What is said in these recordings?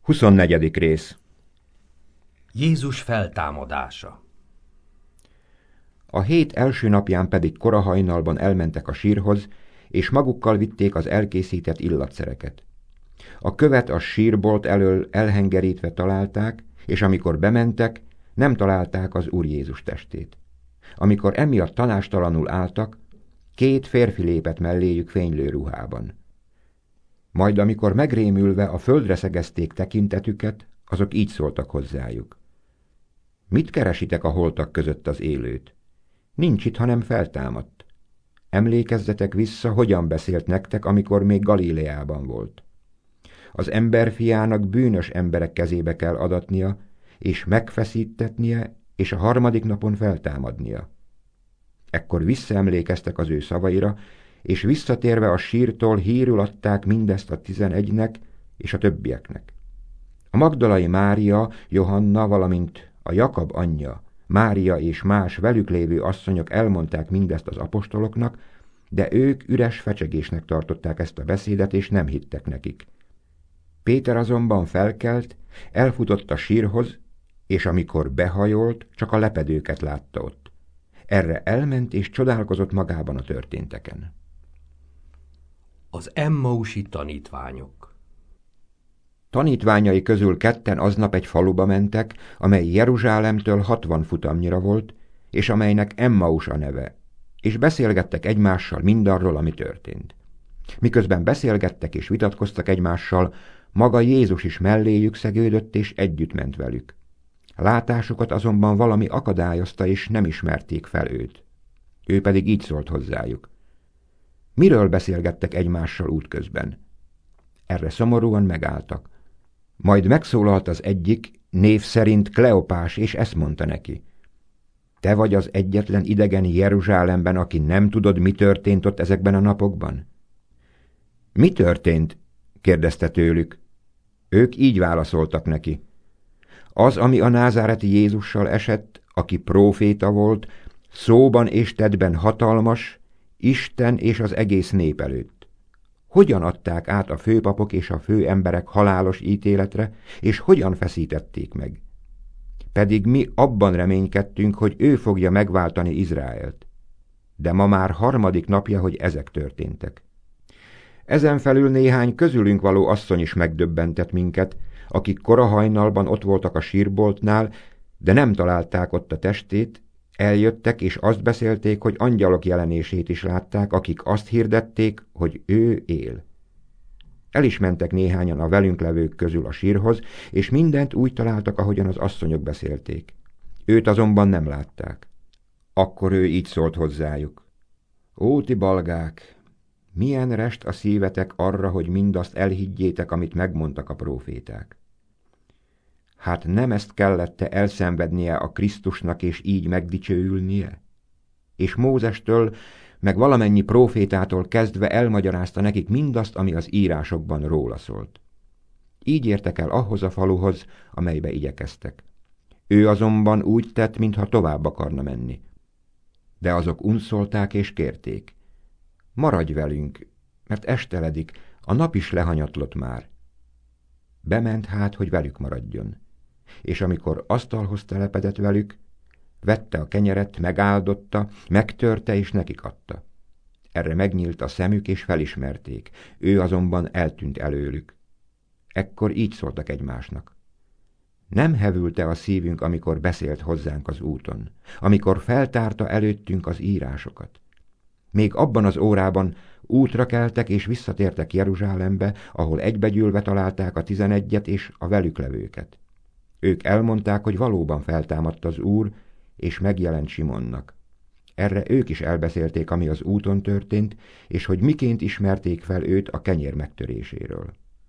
24. rész. Jézus feltámadása. A hét első napján pedig korahajnalban elmentek a sírhoz, és magukkal vitték az elkészített illatszereket. A követ a sírbolt elől elhengerítve találták, és amikor bementek, nem találták az Úr Jézus testét. Amikor emiatt tanástalanul álltak, 2 férfi lépett melléjük fénylő ruhában. Majd amikor megrémülve a földre szegezték tekintetüket, azok így szóltak hozzájuk. Mit keresitek a holtak között az élőt? Nincs itt, hanem feltámadt. Emlékezzetek vissza, hogyan beszélt nektek, amikor még Galileában volt. Az emberfiának bűnös emberek kezébe kell adatnia, és megfeszítetnie, és a 3. napon feltámadnia. Ekkor visszaemlékeztek az ő szavaira, és visszatérve a sírtól hírül adták mindezt a 11-nek és a többieknek. A magdalai Mária, Johanna, valamint a Jakab anyja, Mária és más velük lévő asszonyok elmondták mindezt az apostoloknak, de ők üres fecsegésnek tartották ezt a beszédet, és nem hittek nekik. Péter azonban felkelt, elfutott a sírhoz, és amikor behajolt, csak a lepedőket látta ott. Erre elment, és csodálkozott magában a történteken. Az Emmausi tanítványok. Tanítványai közül 2 aznap egy faluba mentek, amely Jeruzsálemtől 60 futamnyira volt, és amelynek Emmaus a neve, és beszélgettek egymással mindarról, ami történt. Miközben beszélgettek és vitatkoztak egymással, maga Jézus is melléjük szegődött, és együtt ment velük. Látásukat azonban valami akadályozta, és nem ismerték fel őt. Ő pedig így szólt hozzájuk. Miről beszélgettek egymással útközben? Erre szomorúan megálltak. Majd megszólalt az egyik, név szerint Kleopás, és ezt mondta neki. Te vagy az egyetlen idegen Jeruzsálemben, aki nem tudod, mi történt ott ezekben a napokban? Mi történt? Kérdezte tőlük. Ők így válaszoltak neki. Az, ami a názáreti Jézussal esett, aki próféta volt, szóban és tettben hatalmas, Isten és az egész nép előtt. Hogyan adták át a főpapok és a főemberek halálos ítéletre, és hogyan feszítették meg? Pedig mi abban reménykedtünk, hogy ő fogja megváltani Izraelt. De ma már 3. napja, hogy ezek történtek. Ezen felül néhány közülünk való asszony is megdöbbentett minket, akik korahajnalban ott voltak a sírboltnál, de nem találták ott a testét, eljöttek és azt beszélték, hogy angyalok jelenését is látták, akik azt hirdették, hogy ő él. El is mentek néhányan a velünk levők közül a sírhoz, és mindent úgy találtak, ahogyan az asszonyok beszélték. Őt azonban nem látták. Akkor ő így szólt hozzájuk. Ó, ti balgák! Milyen rest a szívetek arra, hogy mindazt elhiggyétek, amit megmondtak a próféták. Hát nem ezt kellette elszenvednie a Krisztusnak, és így megdicsőülnie? És Mózestől, meg valamennyi prófétától kezdve elmagyarázta nekik mindazt, ami az írásokban róla szólt. Így értek el ahhoz a faluhoz, amelybe igyekeztek. Ő azonban úgy tett, mintha tovább akarna menni. De azok unszolták és kérték. Maradj velünk, mert esteledik, a nap is lehanyatlott már. Bement hát, hogy velük maradjon. És amikor asztalhoz telepedett velük, vette a kenyeret, megáldotta, megtörte és nekik adta. Erre megnyílt a szemük, és felismerték, ő azonban eltűnt előlük. Ekkor így szóltak egymásnak. Nem hevült-e a szívünk, amikor beszélt hozzánk az úton, amikor feltárta előttünk az írásokat? Még abban az órában útra keltek és visszatértek Jeruzsálembe, ahol egybegyűlve találták a 11-et és a velük levőket. Ők elmondták, hogy valóban feltámadt az Úr, és megjelent Simonnak. Erre ők is elbeszélték, ami az úton történt, és hogy miként ismerték fel őt a kenyér megtöréséről.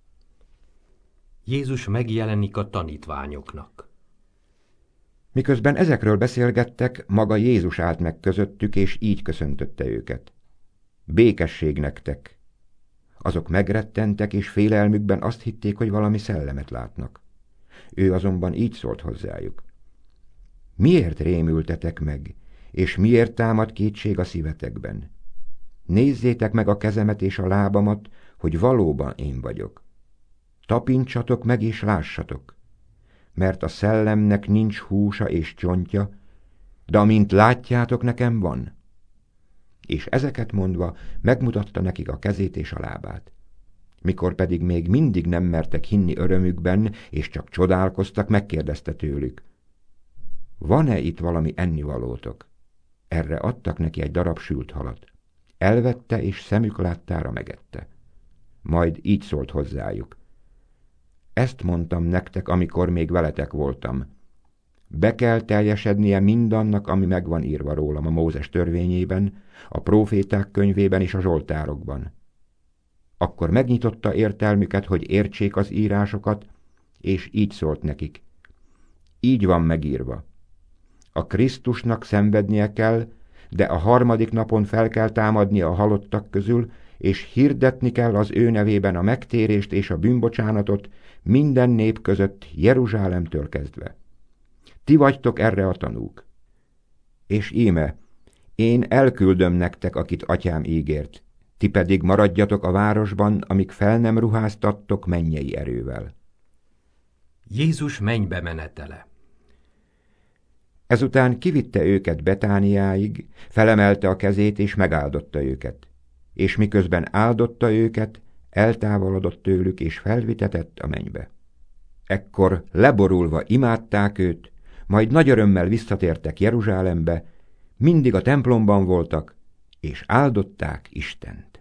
Jézus megjelenik a tanítványoknak. Miközben ezekről beszélgettek, maga Jézus állt meg közöttük, és így köszöntötte őket. Békesség nektek! Azok megrettentek, és félelmükben azt hitték, hogy valami szellemet látnak. Ő azonban így szólt hozzájuk. Miért rémültetek meg, és miért támad kétség a szívetekben? Nézzétek meg a kezemet és a lábamat, hogy valóban én vagyok. tapintsatok meg és lássatok, mert a szellemnek nincs húsa és csontja, de amint látjátok, nekem van. És ezeket mondva megmutatta nekik a kezét és a lábát. Mikor pedig még mindig nem mertek hinni örömükben, és csak csodálkoztak, megkérdezte tőlük: van-e itt valami ennivalótok? Erre adtak neki egy darab sült halat. Elvette, és szemük láttára megette. Majd így szólt hozzájuk: ezt mondtam nektek, amikor még veletek voltam. Be kell teljesednie mindannak, ami megvan írva rólam a Mózes törvényében, a próféták könyvében és a zsoltárokban. Akkor megnyitotta értelmüket, hogy értsék az írásokat, és így szólt nekik: így van megírva. A Krisztusnak szenvednie kell, de a harmadik napon fel kell támadnia a halottak közül, és hirdetni kell az ő nevében a megtérést és a bűnbocsánatot minden nép között, Jeruzsálemtől kezdve. Ti vagytok erre a tanúk. És íme, én elküldöm nektek, akit atyám ígért, ti pedig maradjatok a városban, amíg fel nem ruháztattok mennyei erővel. Jézus mennybe menetele. Ezután kivitte őket Betániáig, felemelte a kezét és megáldotta őket. És miközben áldotta őket, eltávolodott tőlük és felvitetett a mennybe. Ekkor leborulva imádták őt, majd nagy örömmel visszatértek Jeruzsálembe, mindig a templomban voltak, és áldották Istent.